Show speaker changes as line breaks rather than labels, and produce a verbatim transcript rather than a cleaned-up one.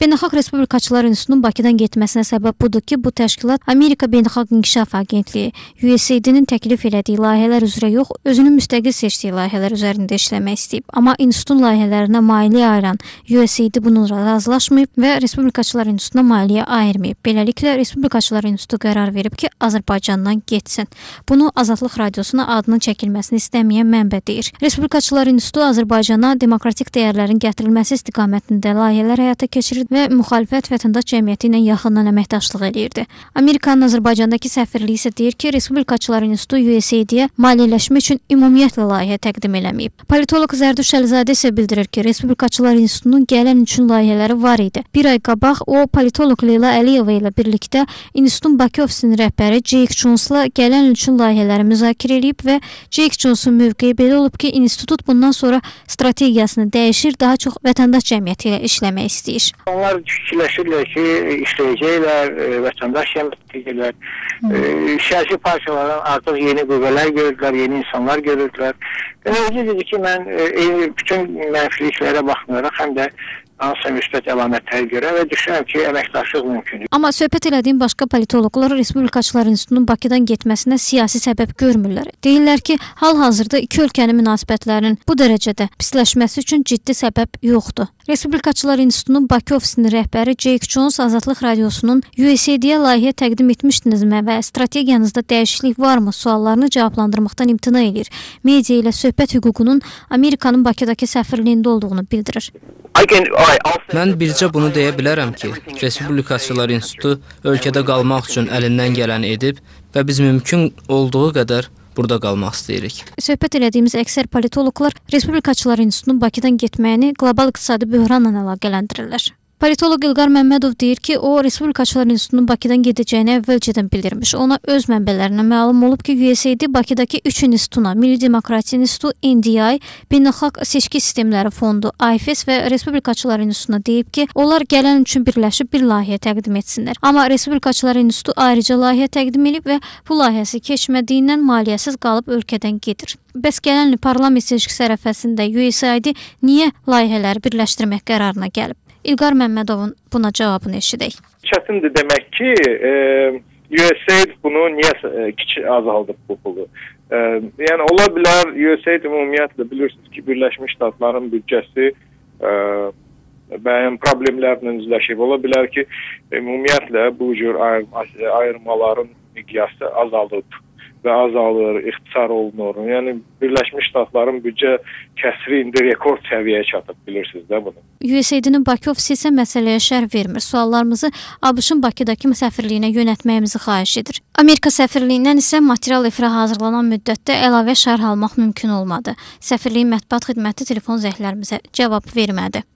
Beynəlxalq Respublikaçılar İnstitutunun Bakıdan getməsinə səbəb budur ki, bu təşkilat Amerika Beynəlxalq İnkişaf Agentliyi, U S A I-nin təklif elədiyi layihələr üzrə yox, özünün müstəqil seçdiyi layihələr üzərində işləmək istəyib. Amma institutun layihələrinə maliyyə ayıran U S A I bununla razılaşmayıb və Respublikaçılar İnstitutuna maliyyə ayırmayıb. Beləliklə, Respublikaçılar İnstitutu qərar verib ki, Azərbaycandan getsin. Bunu Azadlıq Radiosuna adının çəkilməsini istəməyən mənbə deyir. Respublikaçılar İnstitutu Azərbaycana demokratik dəyərlərin gətirilməsi istiqamətində layihələr həyata keçirir və müxalifət vətəndaş cəmiyyəti ilə yaxından əməkdaşlıq edirdi. Amerikanın Azərbaycandakı səfirliyi isə deyir ki, Respublikaçılar İnstitutu U S A I-yə maliyyələşmə üçün ümumiyyətlə layihə təqdim eləməyib. Politoloq Zərduş Əlizadə isə bildirir ki, Respublikaçılar İnstitutunun gələn üçün layihələri var idi. Bir ay qabaq o, politoloq Leyla Əliyeva ilə birlikdə İnstitutun Bakı ofisinin rəhbəri Jake Jones'la gələn üçün layihələri müzakirə edib və Jake Jones'un mövqeyi belə olub ki, institut bundan sonra strategiyasını dəyişir, daha çox vətəndaş cəmiyyəti ilə işləmək istəyir.
Onlar fikirləşirlər ki, işləyəcəklər, vətəndaş cəmiyyətlər, siyasi partiyalardan artıq yeni qüvvələr görürlər, yeni insanlar görürlər. Özü dedi ki, mən bütün mənfiliklərə baxmayaraq, həm də hansısa müsbət əlamətləri görə və düşünürəm ki, əməkdaşlıq mümkündür.
Amma söhbət elədiyim başqa politoloqlar Respublikaçılar İnstitutunun Bakıdan getməsinə siyasi səbəb görmürlər. Deyirlər ki, hal-hazırda iki ölkənin münasibətlərinin bu dərəcədə pisləşməsi üçün ciddi səbəb yoxdur. Respublikaçılar İnstitutunun Bakı ofisinin rəhbəri Jake Jones Azadlıq Radiosunun U S A I-yə layihə təqdim etmişdinizmi və strategiyanızda dəyişiklik varmı suallarını cavablandırmaqdan imtina edir. Media ilə söhbət hüququnun Amerikanın Bakıdakı səfirliyində olduğunu bildirir.
Mən bircə bunu deyə bilərəm ki, Respublikaçılar İnstitutu ölkədə qalmaq üçün əlindən gələni edib və biz mümkün olduğu qədər burada qalmaq istəyirik.
Söhbət elədiyimiz əksər politoloqlar Respublikaçılar İnstitutunun Bakıdan getməyini qlobal iqtisadi böhranla əlaqələndirirlər. Politoloq İlqar Məmmədov deyir ki, o Respublikaçılar İnstitutunun Bakıdan gedəcəyini əvvəlcədən bildirmiş. Ona öz mənbələrinə məlum olub ki, U S A I Bakıdakı üç institutuna, Milli Demokratiya İnstitutu, N D I, Beynəlxalq Seçki Sistemləri Fondu, I F E S və Respublikaçılar İnstitutuna deyib ki, onlar gələn üçün birləşib bir layihə təqdim etsinlər. Amma Respublikaçılar İnstitutu ayrıca layihə təqdim edib və bu layihəsi keçmədiyindən maliyyəsiz qalıb ölkədən gedir. Bəs gələn il parlament seçkisi ərəfəsində U S A I niyə layihələri birləşdirmək qərarına gəlib? İlqar Məmmədovun buna cavabını eşidək.
Çətindir demək ki, e, U S A I bunu niyə kiçik azaldıb bu pulu? E, yəni ola bilər U S A I ümumiyyətlə bilirsiniz ki, Birləşmiş Ştatların büdcəsi e, müəyyən problemlərlə üzləşib. Ola bilər ki, ümumiyyətlə bu cür ayırmaların miqyası azalıb və azalır, ixtisar olunur. Yəni Birləşmiş Ştatların büdcə kəsri indi rekord səviyyəyə çatıb, bilirsiniz də bunu.
U S A I-nin Bakı ofisi isə məsələyə şərh vermir. Suallarımızı A B Ş-ın Bakıdakı səfirliyinə yönəltməyimizi xahiş edir. Amerika səfirliyindən isə material efirə hazırlanan müddətdə əlavə şərh almaq mümkün olmadı. Səfirliyin mətbuat xidməti telefon zənglərimizə cavab vermədi.